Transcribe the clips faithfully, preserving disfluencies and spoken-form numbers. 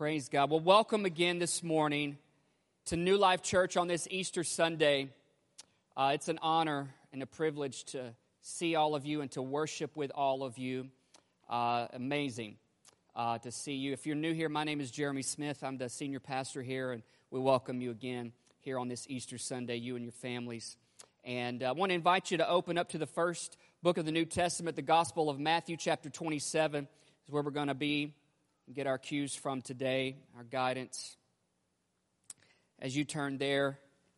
Praise God. Well, welcome again this morning to New Life Church on this Easter Sunday. Uh, it's an honor and a privilege to see all of you and to worship with all of you. Uh, amazing uh, to see you. If you're new here, my name is Jeremy Smith. I'm the senior pastor here, and we welcome you again here on this Easter Sunday, you and your families. And I want to invite you to open up to the first book of the New Testament, the Gospel of Matthew, chapter twenty-seven, is where we're going to be. Get our cues from today, our guidance. As you turn there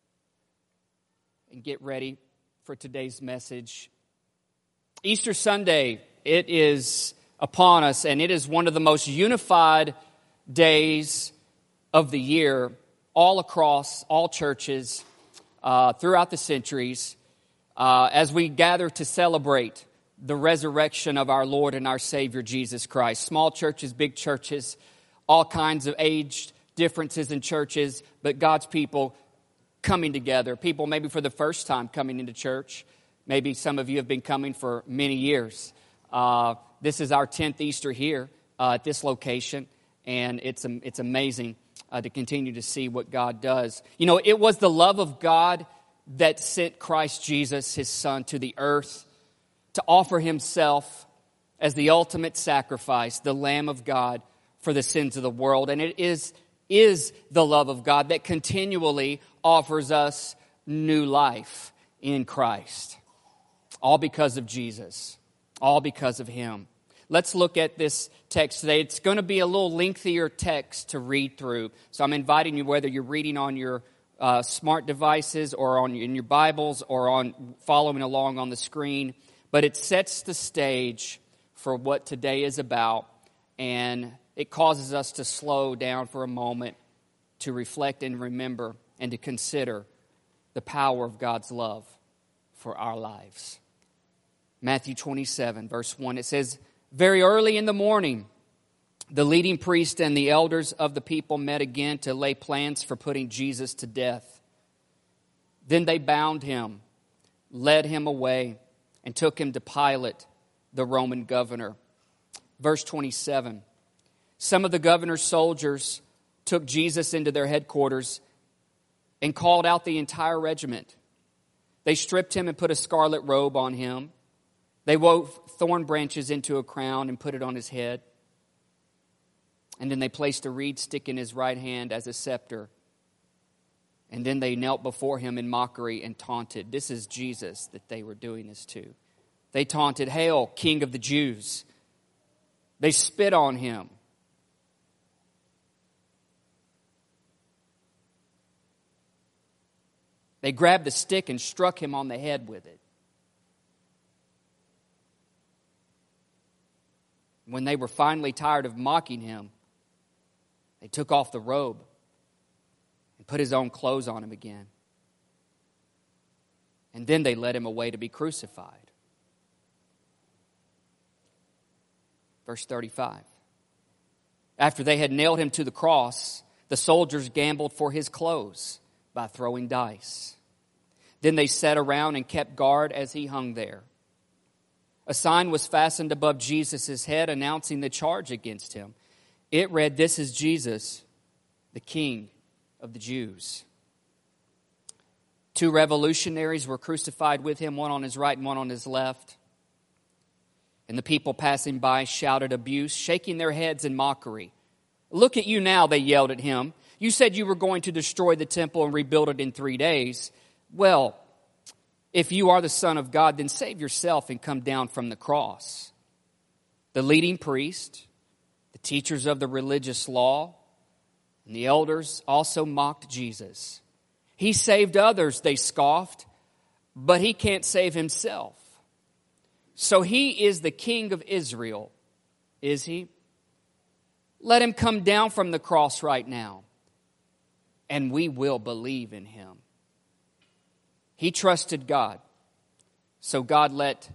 and get ready for today's message. Easter Sunday, it is upon us, and it is one of the most unified days of the year all across all churches uh, throughout the centuries uh, as we gather to celebrate the resurrection of our Lord and our Savior, Jesus Christ. Small churches, big churches, all kinds of age differences in churches, but God's people coming together. People maybe for the first time coming into church. Maybe some of you have been coming for many years. Uh, this is our tenth Easter here uh, at this location, and it's it's amazing uh, to continue to see what God does. You know, it was the love of God that sent Christ Jesus, His Son, to the earth to offer Himself as the ultimate sacrifice, the Lamb of God for the sins of the world. And it is, is the love of God that continually offers us new life in Christ. All because of Jesus. All because of Him. Let's look at this text today. It's going to be a little lengthier text to read through. So I'm inviting you, whether you're reading on your uh, smart devices or on in your Bibles or on following along on the screen, but it sets the stage for what today is about, and it causes us to slow down for a moment to reflect and remember and to consider the power of God's love for our lives. Matthew twenty-seven, verse one, it says, "Very early in the morning, the leading priest and the elders of the people met again to lay plans for putting Jesus to death. Then they bound Him, led Him away, and took Him to Pilate, the Roman governor." Verse twenty-seven, "Some of the governor's soldiers took Jesus into their headquarters and called out the entire regiment. They stripped Him and put a scarlet robe on Him. They wove thorn branches into a crown and put it on His head. And then they placed a reed stick in His right hand as a scepter. And then they knelt before Him in mockery and taunted." This is Jesus that they were doing this to. They taunted, "Hail, King of the Jews." They spit on Him. They grabbed the stick and struck Him on the head with it. When they were finally tired of mocking Him, they took off the robe and put His own clothes on Him again. And then they led Him away to be crucified. Verse thirty-five. "After they had nailed Him to the cross, the soldiers gambled for His clothes by throwing dice. Then they sat around and kept guard as He hung there. A sign was fastened above Jesus' head announcing the charge against Him. It read, 'This is Jesus, the King of the Jews.' Two revolutionaries were crucified with Him, one on His right and one on His left. And the people passing by shouted abuse, shaking their heads in mockery. 'Look at you now,' they yelled at Him. 'You said you were going to destroy the temple and rebuild it in three days. Well, if you are the Son of God, then save yourself and come down from the cross.' The leading priest, the teachers of the religious law, and the elders also mocked Jesus. 'He saved others,' they scoffed, 'but He can't save Himself. So He is the King of Israel, is He? Let Him come down from the cross right now, and we will believe in Him.' He trusted God, so God let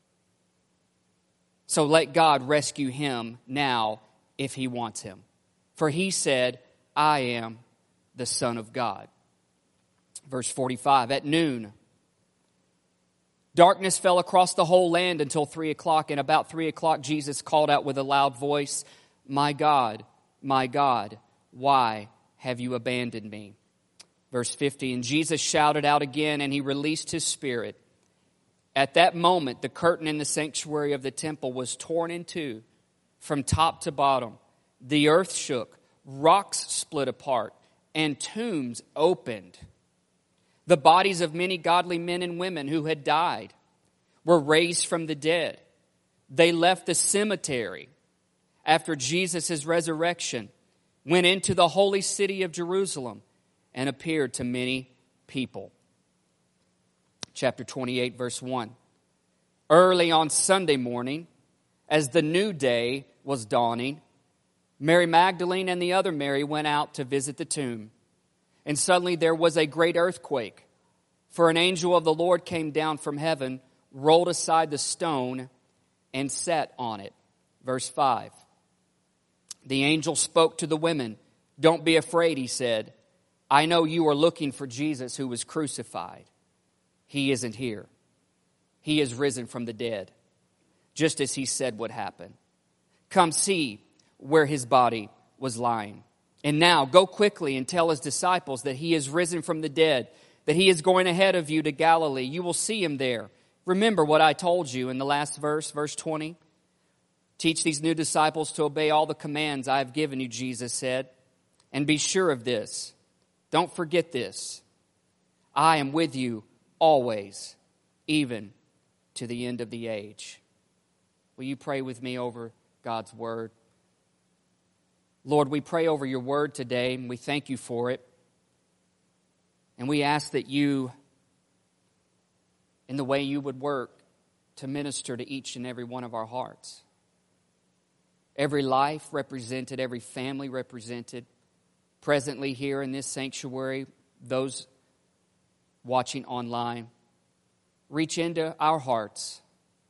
so let God rescue him now if He wants him. For He said, 'I am the Son of God.'" Verse forty-five, "At noon, darkness fell across the whole land until three o'clock, and about three o'clock Jesus called out with a loud voice, 'My God, my God, why have you abandoned me?" Verse fifty, and Jesus shouted out again, and he released his spirit. At that moment, the curtain in the sanctuary of the temple was torn in two from top to bottom. The earth shook, rocks split apart, and tombs opened. The bodies of many godly men and women who had died were raised from the dead. They left the cemetery after Jesus' resurrection, went into the holy city of Jerusalem, and appeared to many people. Chapter twenty-eight, verse one. Early on Sunday morning, as the new day was dawning, Mary Magdalene and the other Mary went out to visit the tomb. And suddenly there was a great earthquake, for an angel of the Lord came down from heaven, rolled aside the stone, and sat on it. Verse five. The angel spoke to the women. "Don't be afraid," he said. "I know you are looking for Jesus who was crucified. He isn't here. He is risen from the dead, just as he said would happen. Come see where his body was lying. And now go quickly and tell his disciples that he is risen from the dead, that he is going ahead of you to Galilee. You will see him there. Remember what I told you in the last verse, verse twenty. Teach these new disciples to obey all the commands I have given you," Jesus said. "And be sure of this. Don't forget this. I am with you always, even to the end of the age." Will you pray with me over God's word? Lord, we pray over your word today, and we thank you for it. And we ask that you, in the way you would work, to minister to each and every one of our hearts. Every life represented, every family represented, presently here in this sanctuary, those watching online. Reach into our hearts.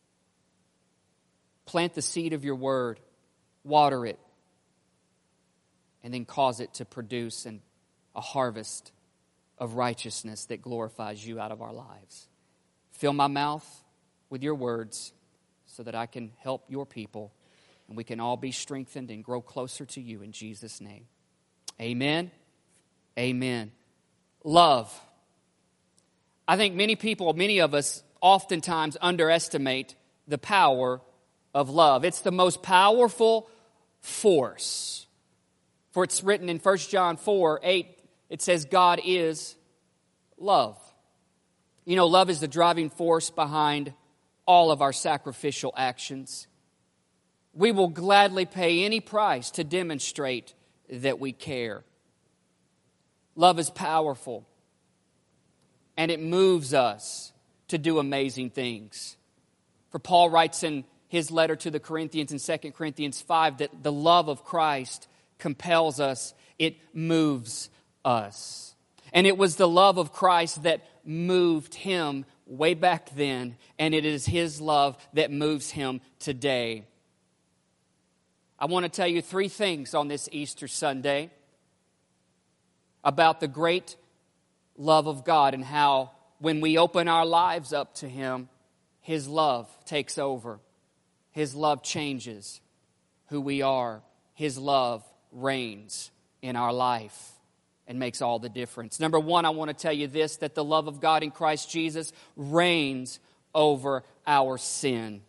Plant the seed of your word. Water it. And then cause it to produce an, a harvest of righteousness that glorifies you out of our lives. Fill my mouth with your words so that I can help your people and we can all be strengthened and grow closer to you in Jesus' name. Amen. Amen. Love. I think many people, many of us, oftentimes underestimate the power of love. It's the most powerful force. For it's written in First John four, eight, it says, God is love. You know, love is the driving force behind all of our sacrificial actions. We will gladly pay any price to demonstrate that we care. Love is powerful, and it moves us to do amazing things. For Paul writes in his letter to the Corinthians in Second Corinthians five that the love of Christ compels us, it moves us. And it was the love of Christ that moved him way back then, and it is his love that moves him today. I want to tell you three things on this Easter Sunday about the great love of God and how when we open our lives up to him, his love takes over. His love changes who we are. His love reigns in our life and makes all the difference. Number one, I want to tell you this, that the love of God in Christ Jesus reigns over our sin.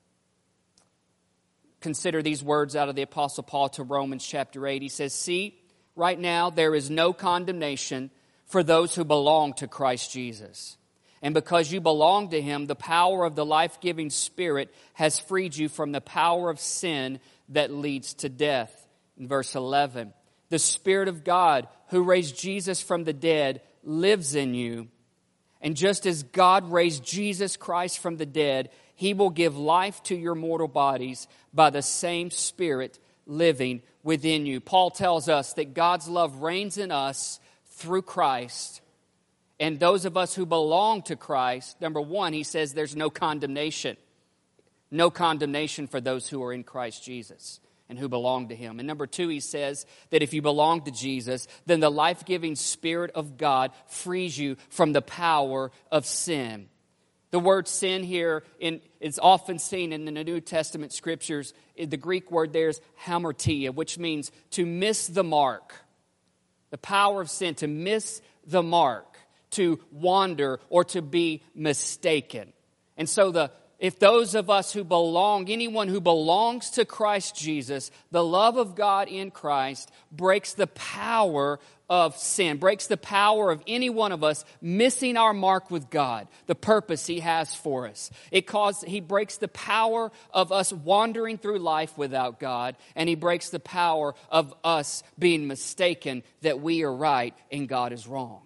Consider these words out of the Apostle Paul to Romans chapter eight. He says, "See, right now there is no condemnation for those who belong to Christ Jesus. And because you belong to him, the power of the life-giving Spirit has freed you from the power of sin that leads to death." In verse eleven, "The Spirit of God who raised Jesus from the dead lives in you. And just as God raised Jesus Christ from the dead, he will give life to your mortal bodies by the same Spirit living within you." Paul tells us that God's love reigns in us through Christ. And those of us who belong to Christ, number one, he says there's no condemnation. No condemnation for those who are in Christ Jesus and who belong to him. And number two, he says that if you belong to Jesus, then the life-giving Spirit of God frees you from the power of sin. The word sin here in, is often seen in the New Testament scriptures. The Greek word there is hamartia, which means to miss the mark. The power of sin, to miss the mark, to wander or to be mistaken. And so the if those of us who belong, anyone who belongs to Christ Jesus, the love of God in Christ breaks the power of sin, breaks the power of any one of us missing our mark with God, the purpose He has for us. It causes, He breaks the power of us wandering through life without God, and He breaks the power of us being mistaken that we are right and God is wrong.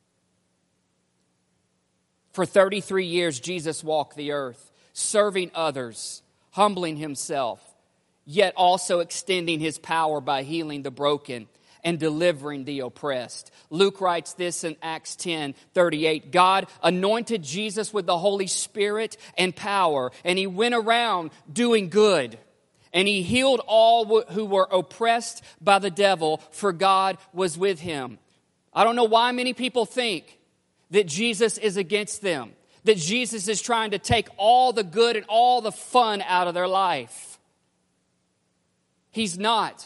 For thirty-three years, Jesus walked the earth, serving others, humbling Himself, yet also extending His power by healing the broken and delivering the oppressed. Luke writes this in Acts ten thirty-eight. God anointed Jesus with the Holy Spirit and power, and He went around doing good. And He healed all who were oppressed by the devil, for God was with Him. I don't know why many people think that Jesus is against them, that Jesus is trying to take all the good and all the fun out of their life. He's not.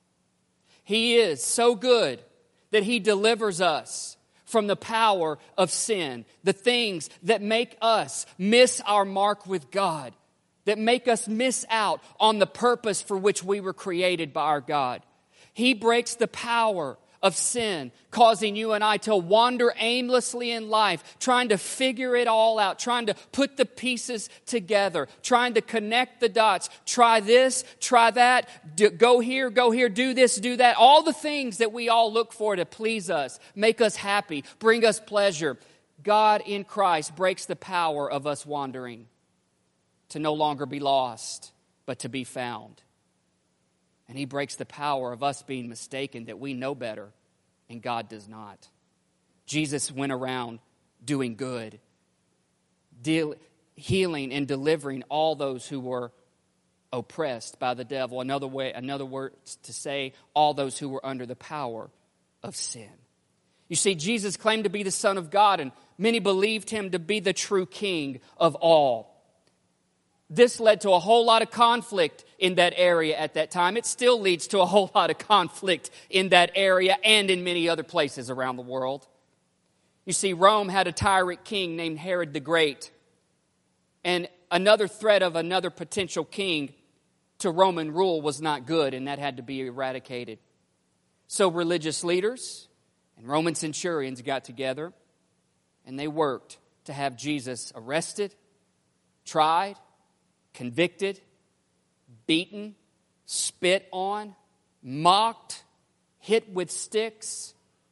He is so good that He delivers us from the power of sin, the things that make us miss our mark with God, that make us miss out on the purpose for which we were created by our God. He breaks the power of sin, causing you and I to wander aimlessly in life, trying to figure it all out, trying to put the pieces together, trying to connect the dots. Try this, try that, do, go here, go here, do this, do that. All the things that we all look for to please us, make us happy, bring us pleasure. God in Christ breaks the power of us wandering to no longer be lost, but to be found. And He breaks the power of us being mistaken that we know better and God does not. Jesus went around doing good, deal, healing and delivering all those who were oppressed by the devil. Another way, another word to say, all those who were under the power of sin. You see, Jesus claimed to be the Son of God, and many believed Him to be the true King of all. This led to a whole lot of conflict in that area at that time. It still leads to a whole lot of conflict in that area and in many other places around the world. You see, Rome had a tyrant king named Herod the Great. And another threat of another potential king to Roman rule was not good, and that had to be eradicated. So religious leaders and Roman centurions got together, and they worked to have Jesus arrested, tried, convicted, beaten, spit on, mocked, hit with sticks,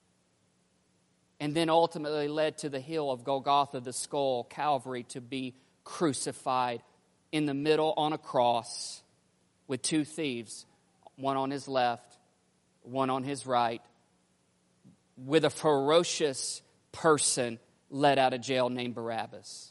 and then ultimately led to the hill of Golgotha, the skull, Calvary, to be crucified in the middle on a cross with two thieves, one on His left, one on His right, with a ferocious person let out of jail named Barabbas.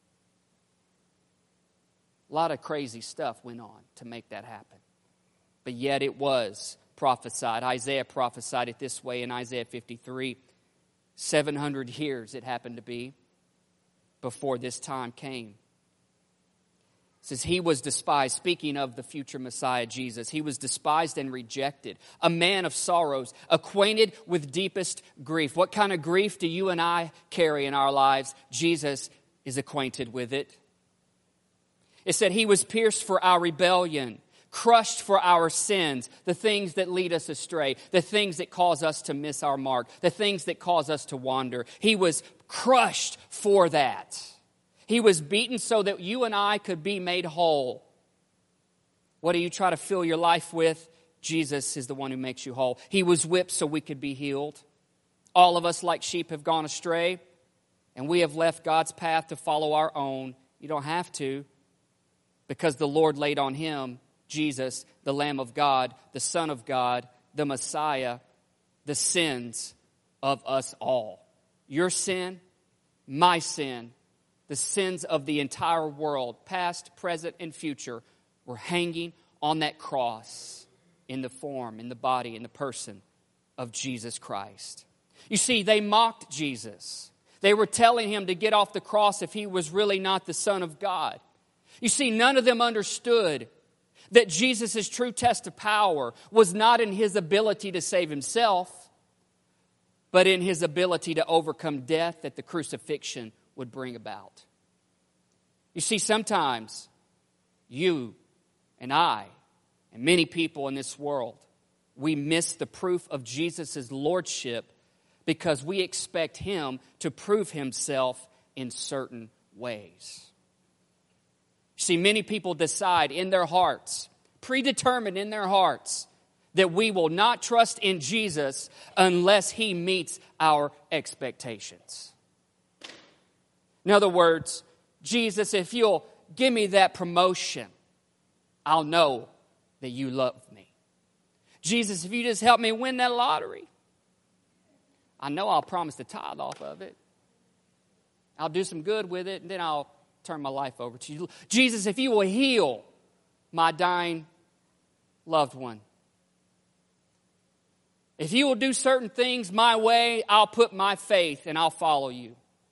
A lot of crazy stuff went on to make that happen. But yet it was prophesied. Isaiah prophesied it this way in Isaiah fifty-three. seven hundred years it happened to be before this time came. It says, He was despised, speaking of the future Messiah, Jesus. He was despised and rejected, a man of sorrows, acquainted with deepest grief. What kind of grief do you and I carry in our lives? Jesus is acquainted with it. It said He was pierced for our rebellion, crushed for our sins, the things that lead us astray, the things that cause us to miss our mark, the things that cause us to wander. He was crushed for that. He was beaten so that you and I could be made whole. What do you try to fill your life with? Jesus is the one who makes you whole. He was whipped so we could be healed. All of us like sheep have gone astray, and we have left God's path to follow our own. You don't have to, because the Lord laid on Him, Jesus, the Lamb of God, the Son of God, the Messiah, the sins of us all. Your sin, my sin, the sins of the entire world, past, present, and future, were hanging on that cross in the form, in the body, in the person of Jesus Christ. You see, they mocked Jesus. They were telling him to get off the cross if he was really not the Son of God. You see, none of them understood that Jesus' true test of power was not in his ability to save himself, but in his ability to overcome death that the crucifixion would bring about. You see, sometimes you and I and many people in this world, we miss the proof of Jesus' lordship because we expect him to prove himself in certain ways. See, many people decide in their hearts, predetermined in their hearts, that we will not trust in Jesus unless he meets our expectations. In other words, Jesus, if you'll give me that promotion, I'll know that you love me. Jesus, if you just help me win that lottery, I know I'll promise to tithe off of it. I'll do some good with it, and then I'll turn my life over to you. Jesus, if you will heal my dying loved one. If you will do certain things my way, I'll put my faith and I'll follow you.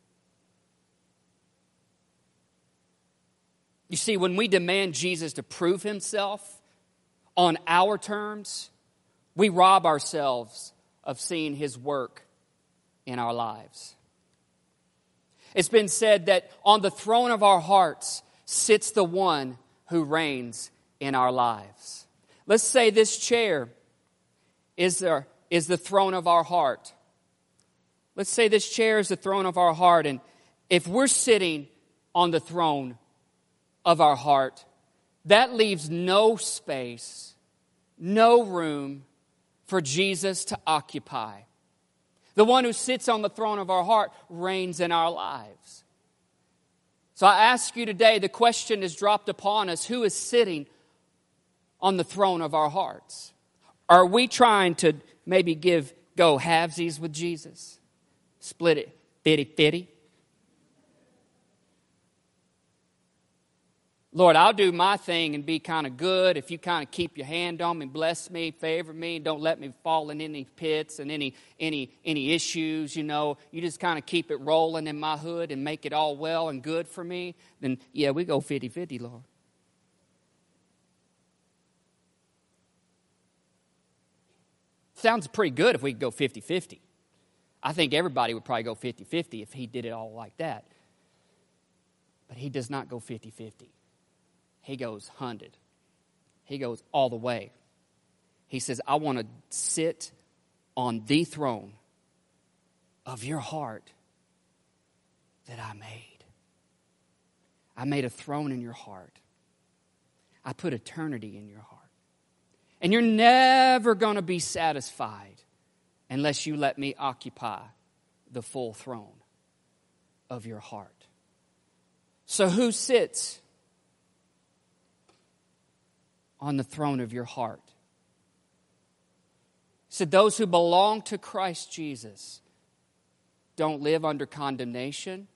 You see, when we demand Jesus to prove himself on our terms, we rob ourselves of seeing his work in our lives. It's been said that on the throne of our hearts sits the one who reigns in our lives. Let's say this chair is the, is the throne of our heart. Let's say this chair is the throne of our heart, and if we're sitting on the throne of our heart, that leaves no space, no room for Jesus to occupy. The one who sits on the throne of our heart reigns in our lives. So I ask you today, the question is dropped upon us, who is sitting on the throne of our hearts? Are we trying to maybe give, go halvesies with Jesus? Split it, fifty-fifty? Lord, I'll do my thing and be kind of good if you kind of keep your hand on me, bless me, favor me, don't let me fall in any pits and any any any issues, you know. You just kind of keep it rolling in my hood and make it all well and good for me. Then, yeah, we go fifty-fifty, Lord. Sounds pretty good if we could go fifty-fifty. I think everybody would probably go fifty-fifty if he did it all like that. But he does not go fifty-fifty. He goes one hundred. He goes all the way. He says, I want to sit on the throne of your heart that I made. I made a throne in your heart. I put eternity in your heart. And you're never going to be satisfied unless you let me occupy the full throne of your heart. So who sits on the throne of your heart? So those who belong to Christ Jesus don't live under condemnation,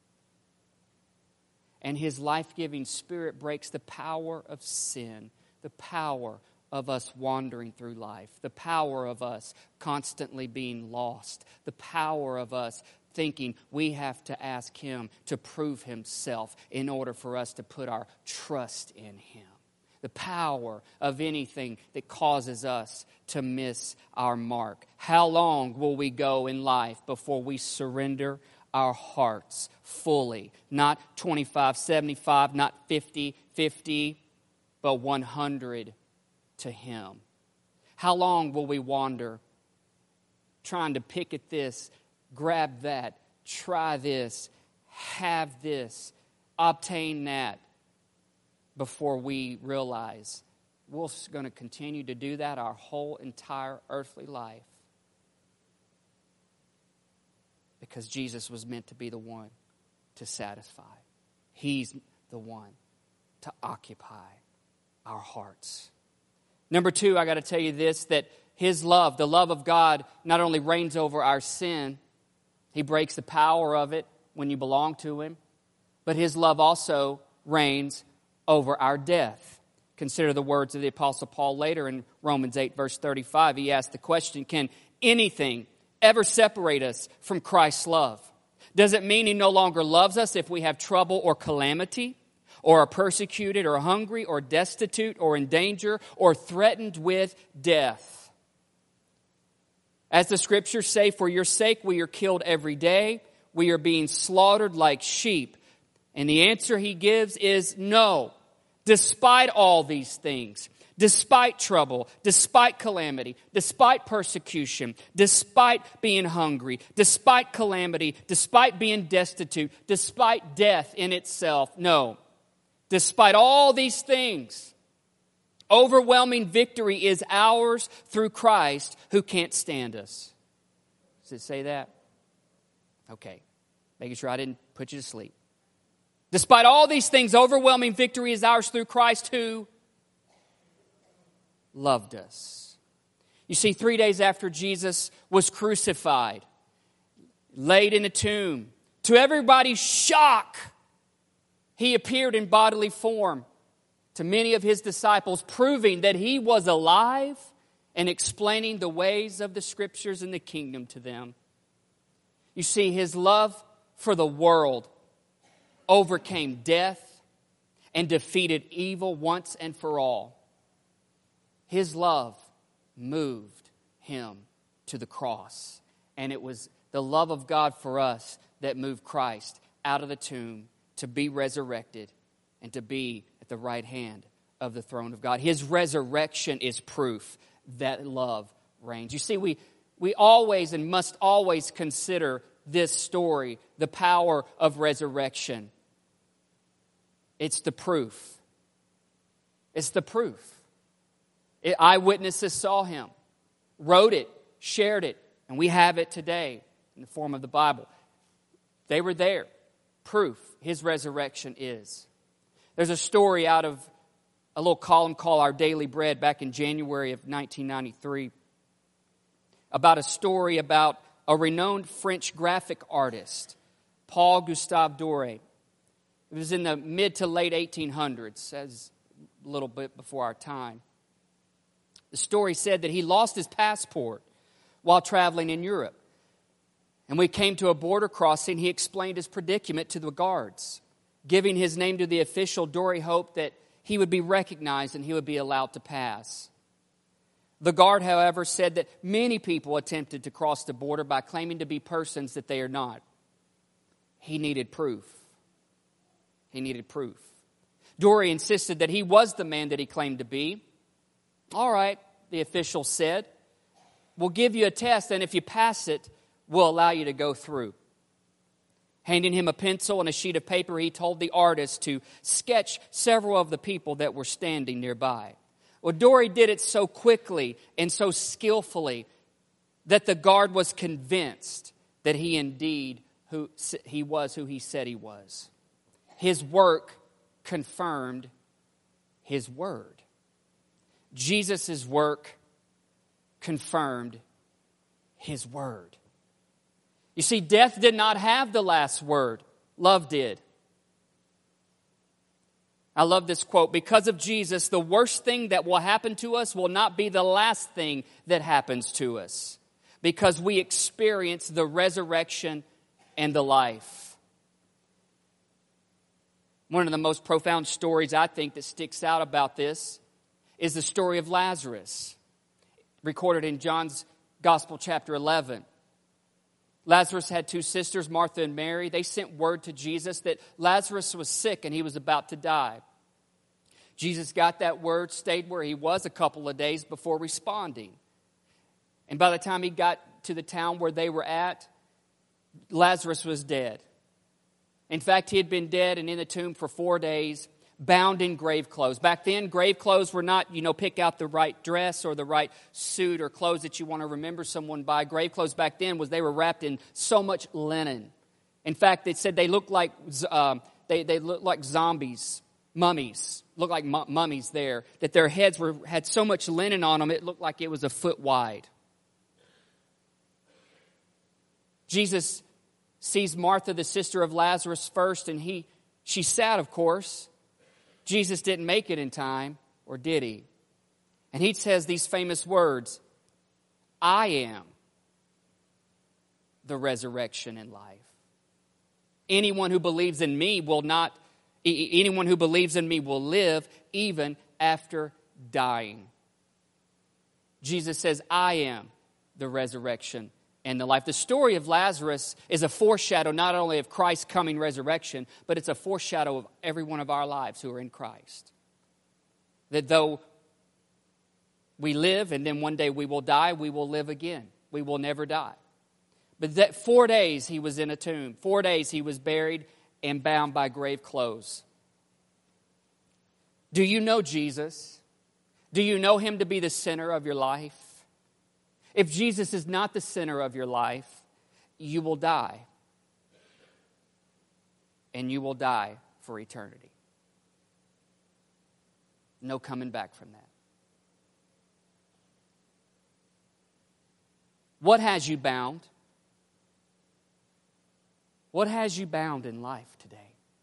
and his life-giving Spirit breaks the power of sin, the power of us wandering through life, the power of us constantly being lost, the power of us thinking we have to ask him to prove himself in order for us to put our trust in him. The power of anything that causes us to miss our mark. How long will we go in life before we surrender our hearts fully? Not twenty-five seventy-five, not fifty fifty, but one hundred to him. How long will we wander trying to pick at this, grab that, try this, have this, obtain that, before we realize we're going to continue to do that our whole entire earthly life? Because Jesus was meant to be the one to satisfy. He's the one to occupy our hearts. Number two, I got to tell you this, that his love, the love of God, not only reigns over our sin, he breaks the power of it when you belong to him, but his love also reigns over our death. Consider the words of the Apostle Paul later in Romans eight, verse thirty-five. He asked the question, can anything ever separate us from Christ's love? Does it mean He no longer loves us if we have trouble or calamity, or are persecuted, or hungry, or destitute, or in danger, or threatened with death? As the Scriptures say, for your sake we are killed every day. We are being slaughtered like sheep. And the answer He gives is no. Despite all these things, despite trouble, despite calamity, despite persecution, despite being hungry, despite calamity, despite being destitute, despite death in itself, no. Despite all these things, overwhelming victory is ours through Christ who can't stand us. Does it say that? Okay. Making sure I didn't put you to sleep. Despite all these things, overwhelming victory is ours through Christ who loved us. You see, three days after Jesus was crucified, laid in a tomb, to everybody's shock, He appeared in bodily form to many of His disciples, proving that He was alive and explaining the ways of the Scriptures and the kingdom to them. You see, His love for the world overcame death and defeated evil once and for all. His love moved Him to the cross. And it was the love of God for us that moved Christ out of the tomb to be resurrected and to be at the right hand of the throne of God. His resurrection is proof that love reigns. You see, we, we always and must always consider this story, the power of resurrection. It's the proof. It's the proof. It, eyewitnesses saw Him, wrote it, shared it, and we have it today in the form of the Bible. They were there. Proof His resurrection is. There's a story out of a little column called Our Daily Bread back in January of nineteen ninety-three about a story about a renowned French graphic artist, Paul Gustave Doré. It was in the mid to late eighteen hundreds, as a little bit before our time. The story said that he lost his passport while traveling in Europe. And when he came to a border crossing, he explained his predicament to the guards. Giving his name to the official, Doré hoped that he would be recognized and he would be allowed to pass. The guard, however, said that many people attempted to cross the border by claiming to be persons that they are not. He needed proof. He needed proof. Doré insisted that he was the man that he claimed to be. All right, the official said, we'll give you a test, and if you pass it, we'll allow you to go through. Handing him a pencil and a sheet of paper, he told the artist to sketch several of the people that were standing nearby. Well, Doré did it so quickly and so skillfully that the guard was convinced that he indeed who he was who he said he was. His work confirmed His word. Jesus' work confirmed His word. You see, death did not have the last word. Love did. I love this quote. Because of Jesus, the worst thing that will happen to us will not be the last thing that happens to us, because we experience the resurrection and the life. One of the most profound stories, I think, that sticks out about this is the story of Lazarus, recorded in John's Gospel, chapter eleven. Lazarus had two sisters, Martha and Mary. They sent word to Jesus that Lazarus was sick and he was about to die. Jesus got that word, stayed where he was a couple of days before responding. And by the time he got to the town where they were at, Lazarus was dead. In fact, he had been dead and in the tomb for four days, bound in grave clothes. Back then, grave clothes were not, you know, pick out the right dress or the right suit or clothes that you want to remember someone by. Grave clothes back then was they were wrapped in so much linen. In fact, they said they looked like um, they they looked like zombies, mummies, looked like mu- mummies there. That their heads were had so much linen on them, it looked like it was a foot wide. Jesus sees Martha, the sister of Lazarus, first, and he she's sad, of course. Jesus didn't make it in time, or did he? And he says these famous words, I am the resurrection and life. Anyone who believes in me will not, anyone who believes in me will live even after dying. Jesus says, I am the resurrection and the life. The story of Lazarus is a foreshadow not only of Christ's coming resurrection, but it's a foreshadow of every one of our lives who are in Christ. That though we live and then one day we will die, we will live again. We will never die. But that four days he was in a tomb. Four days he was buried and bound by grave clothes. Do you know Jesus? Do you know him to be the center of your life? If Jesus is not the center of your life, you will die. And you will die for eternity. No coming back from that. What has you bound? What has you bound in life today?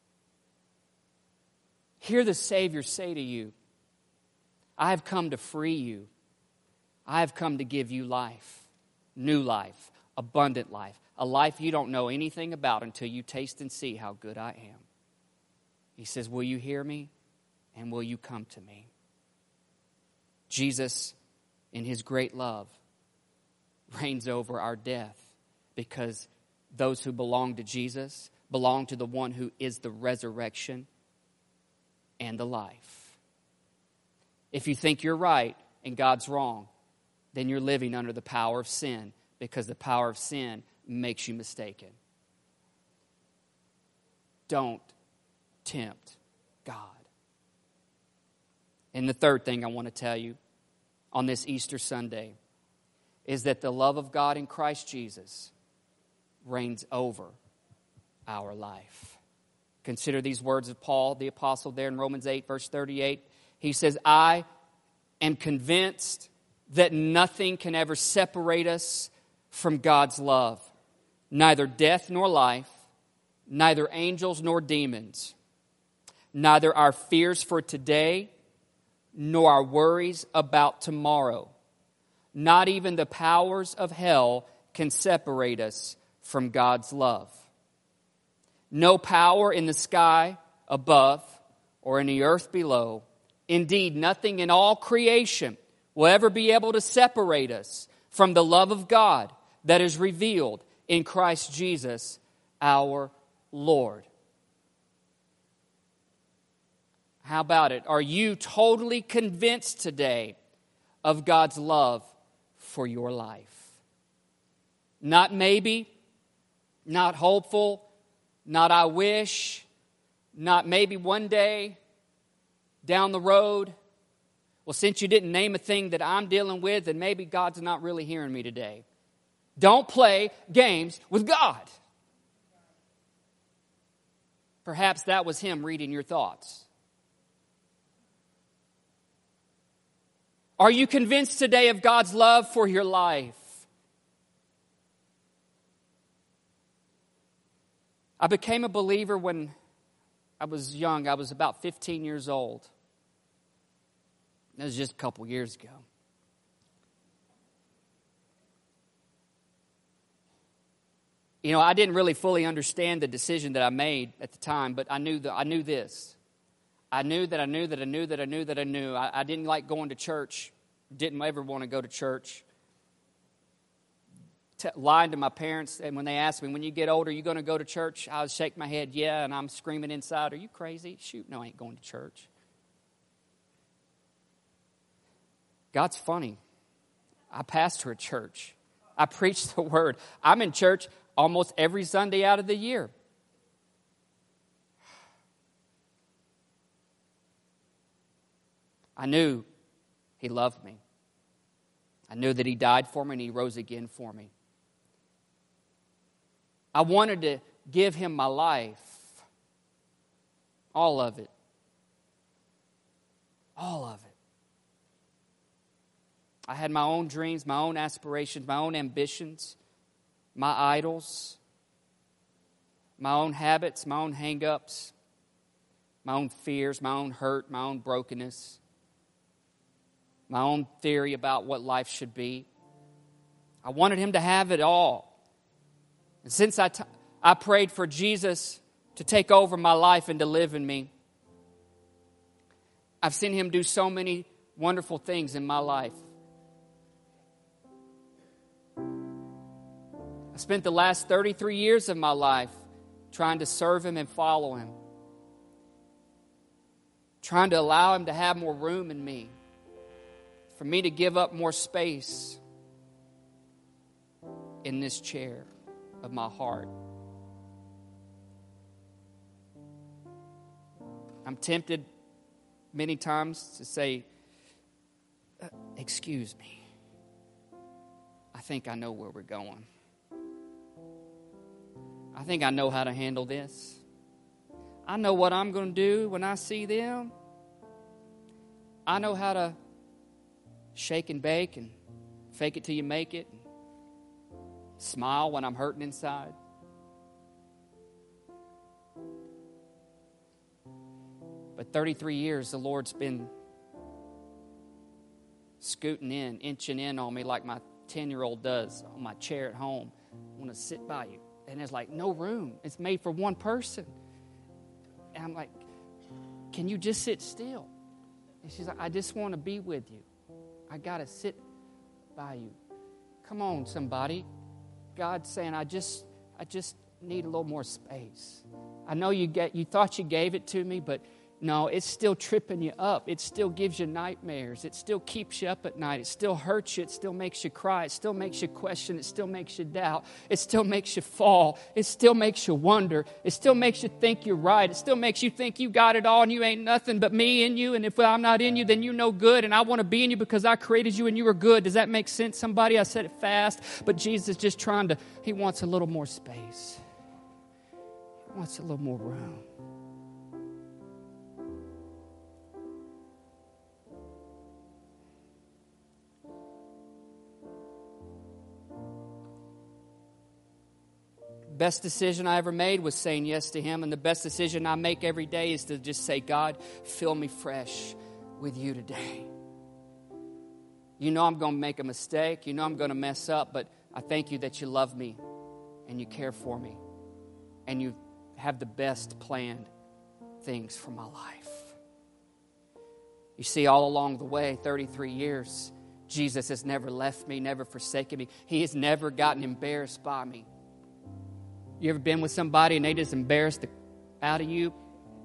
Hear the Savior say to you, I have come to free you. I have come to give you life, new life, abundant life, a life you don't know anything about until you taste and see how good I am. He says, will you hear me and will you come to me? Jesus, in his great love, reigns over our death because those who belong to Jesus belong to the one who is the resurrection and the life. If you think you're right and God's wrong, then you're living under the power of sin because the power of sin makes you mistaken. Don't tempt God. And the third thing I want to tell you on this Easter Sunday is that the love of God in Christ Jesus reigns over our life. Consider these words of Paul, the apostle, there in Romans eight, verse thirty-eight. He says, I am convinced that nothing can ever separate us from God's love. Neither death nor life, neither angels nor demons, neither our fears for today nor our worries about tomorrow. Not even the powers of hell can separate us from God's love. No power in the sky above or in the earth below, indeed nothing in all creation will ever be able to separate us from the love of God that is revealed in Christ Jesus our Lord. How about it? Are you totally convinced today of God's love for your life? Not maybe, not hopeful, not I wish, not maybe one day down the road. Well, since you didn't name a thing that I'm dealing with, then maybe God's not really hearing me today. Don't play games with God. Perhaps that was him reading your thoughts. Are you convinced today of God's love for your life? I became a believer when I was young. I was about fifteen years old. That was just a couple years ago. You know, I didn't really fully understand the decision that I made at the time, but I knew that I knew this. I knew that I knew that I knew that I knew that I knew. I, I didn't like going to church. Didn't ever want to go to church. T- lied to my parents, and when they asked me, when you get older, are you going to go to church? I would shake my head, yeah, and I'm screaming inside, are you crazy? Shoot, no, I ain't going to church. God's funny. I pastor a church. I preach the word. I'm in church almost every Sunday out of the year. I knew he loved me. I knew that he died for me and he rose again for me. I wanted to give him my life. All of it. All of it. I had my own dreams, my own aspirations, my own ambitions, my idols, my own habits, my own hang-ups, my own fears, my own hurt, my own brokenness, my own theory about what life should be. I wanted him to have it all. And since I, t- I prayed for Jesus to take over my life and to live in me. I've seen Him do so many wonderful things in my life. I spent the last thirty-three years of my life trying to serve Him and follow Him. Trying to allow Him to have more room in me. For me to give up more space in this chair of my heart. I'm tempted many times to say, uh, excuse me. I think I know where we're going. I think I know how to handle this. I know what I'm going to do when I see them. I know how to shake and bake and fake it till you make it. And smile when I'm hurting inside. But thirty-three years, the Lord's been scooting in, inching in on me like my ten-year-old does on my chair at home. I want to sit by you. And there's like no room. It's made for one person. And I'm like, can you just sit still? And she's like, I just want to be with you. I got to sit by you. Come on, somebody. God's saying, I just I just need a little more space. I know you get you thought you gave it to me, but no, it's still tripping you up. It still gives you nightmares. It still keeps you up at night. It still hurts you. It still makes you cry. It still makes you question. It still makes you doubt. It still makes you fall. It still makes you wonder. It still makes you think you're right. It still makes you think you got it all and you ain't nothing but me in you. And if I'm not in you, then you're no good. And I want to be in you because I created you and you were good. Does that make sense, somebody? I said it fast. But Jesus is just trying to, He wants a little more space. He wants a little more room. Best decision I ever made was saying yes to Him. And the best decision I make every day is to just say, God, fill me fresh with you today. You know I'm going to make a mistake. You know I'm going to mess up. But I thank you that you love me and you care for me. And you have the best planned things for my life. You see, all along the way, thirty-three years, Jesus has never left me, never forsaken me. He has never gotten embarrassed by me. You ever been with somebody and they just embarrassed the out of you?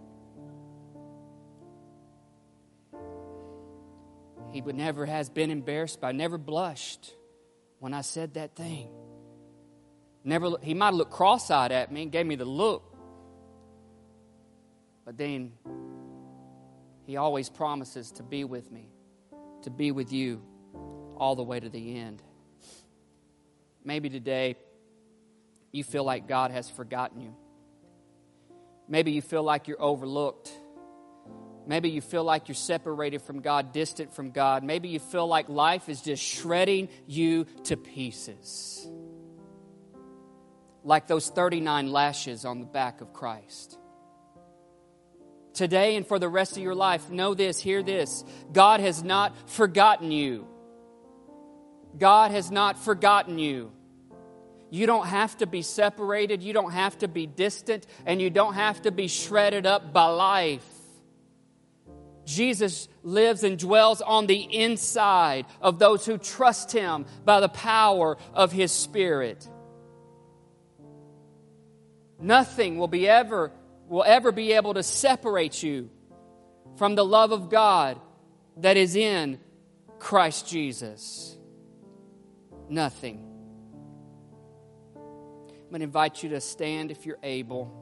He would never has been embarrassed by, never blushed when I said that thing. Never, he might have looked cross-eyed at me and gave me the look. But then He always promises to be with me, to be with you all the way to the end. Maybe today you feel like God has forgotten you. Maybe you feel like you're overlooked. Maybe you feel like you're separated from God, distant from God. Maybe you feel like life is just shredding you to pieces. Like those thirty-nine lashes on the back of Christ. Today and for the rest of your life, know this, hear this. God has not forgotten you. God has not forgotten you. You don't have to be separated. You don't have to be distant. And you don't have to be shredded up by life. Jesus lives and dwells on the inside of those who trust Him by the power of His Spirit. Nothing will be ever, will ever be able to separate you from the love of God that is in Christ Jesus. Nothing. I'm going to invite you to stand if you're able.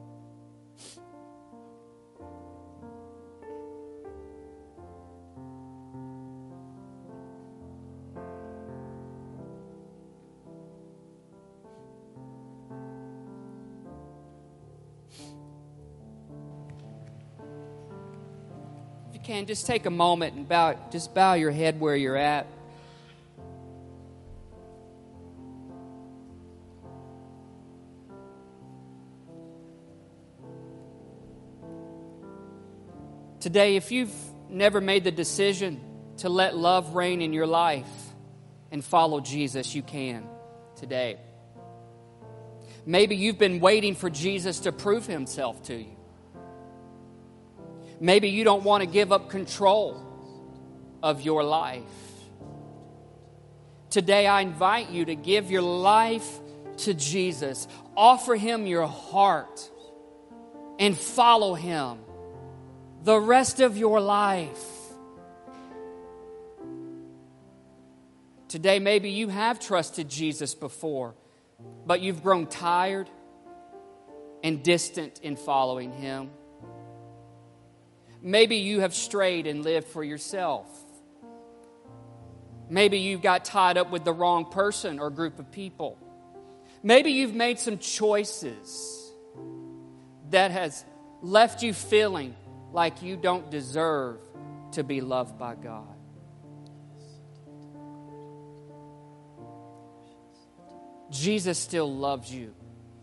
If you can, just take a moment and bow, just bow your head where you're at. Today, if you've never made the decision to let love reign in your life and follow Jesus, you can today. Maybe you've been waiting for Jesus to prove himself to you. Maybe you don't want to give up control of your life. Today I invite you to give your life to Jesus. Offer him your heart and follow him the rest of your life. Today maybe you have trusted Jesus before, but you've grown tired and distant in following him. Maybe you have strayed and lived for yourself. Maybe you got tied up with the wrong person or group of people. Maybe you've made some choices that has left you feeling like you don't deserve to be loved by God. Jesus still loves you.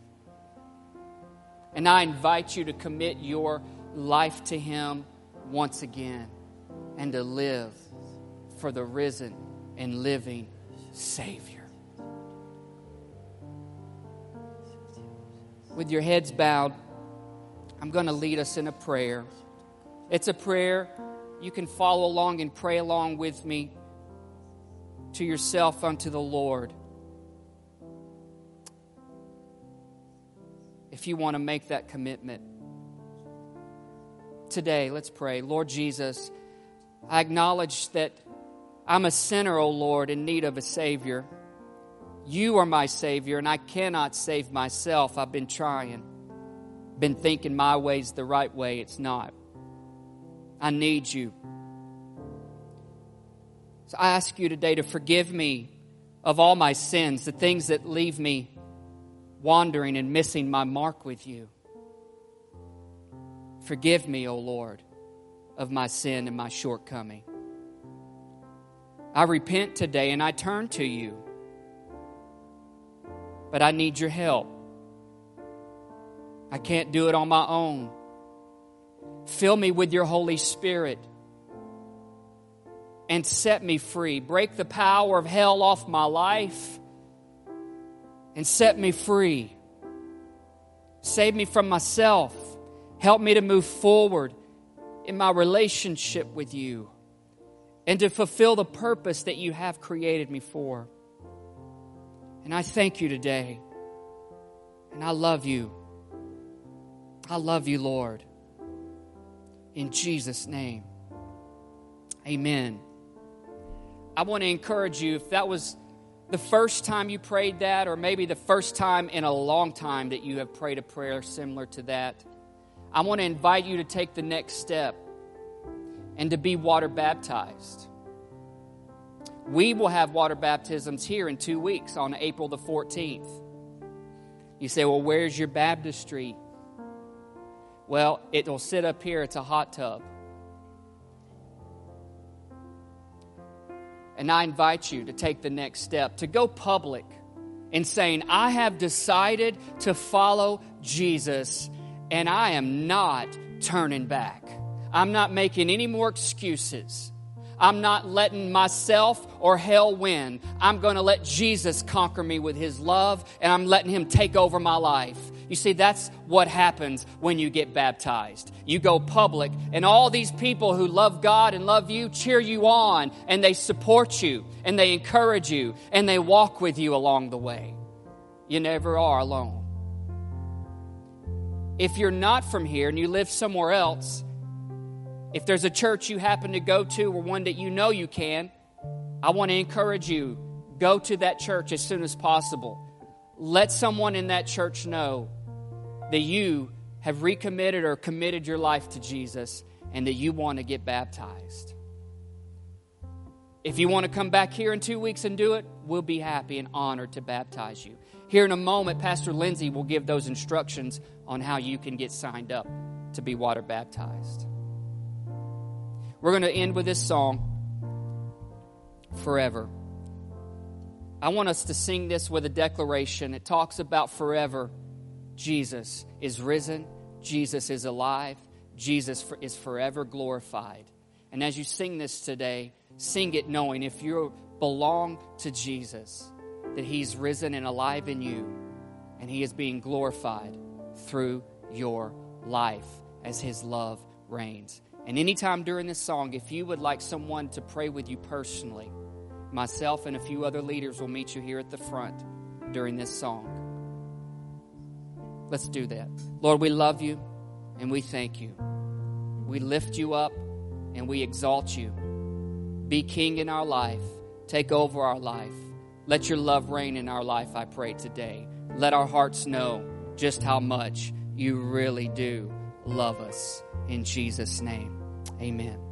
And I invite you to commit your life to him once again and to live for the risen and living Savior. With your heads bowed, I'm going to lead us in a prayer. It's a prayer you can follow along and pray along with me to yourself unto the Lord. If you want to make that commitment today, let's pray. Lord Jesus, I acknowledge that I'm a sinner, O Lord, in need of a Savior. You are my Savior, and I cannot save myself. I've been trying, been thinking my way's the right way. It's not. I need you. So I ask you today to forgive me of all my sins, the things that leave me wandering and missing my mark with you. Forgive me, O Lord, of my sin and my shortcoming. I repent today and I turn to you. But I need your help. I can't do it on my own. Fill me with your Holy Spirit and set me free. Break the power of hell off my life and set me free. Save me from myself. Help me to move forward in my relationship with you and to fulfill the purpose that you have created me for. And I thank you today. And I love you. I love you, Lord. In Jesus' name. Amen. I want to encourage you, if that was the first time you prayed that, or maybe the first time in a long time that you have prayed a prayer similar to that, I want to invite you to take the next step and to be water baptized. We will have water baptisms here in two weeks on April the fourteenth. You say, well, where's your baptistry? Well, it'll sit up here. It's a hot tub. And I invite you to take the next step, to go public in saying, I have decided to follow Jesus, and I am not turning back. I'm not making any more excuses. I'm not letting myself or hell win. I'm going to let Jesus conquer me with his love, and I'm letting him take over my life. You see, that's what happens when you get baptized. You go public, and all these people who love God and love you cheer you on, and they support you, and they encourage you, and they walk with you along the way. You never are alone. If you're not from here and you live somewhere else, if there's a church you happen to go to or one that you know you can, I want to encourage you, go to that church as soon as possible. Let someone in that church know that you have recommitted or committed your life to Jesus and that you want to get baptized. If you want to come back here in two weeks and do it, we'll be happy and honored to baptize you. Here in a moment, Pastor Lindsay will give those instructions on how you can get signed up to be water baptized. We're going to end with this song, Forever. I want us to sing this with a declaration. It talks about forever. Jesus is risen. Jesus is alive. Jesus is forever glorified. And as you sing this today, sing it knowing if you belong to Jesus, that he's risen and alive in you, and He is being glorified through your life as His love reigns. And anytime during this song, if you would like someone to pray with you personally, myself and a few other leaders will meet you here at the front during this song. Let's do that. Lord, we love you and we thank you. We lift you up and we exalt you. Be king in our life. Take over our life. Let your love reign in our life, I pray today. Let our hearts know just how much you really do love us. In Jesus' name, amen.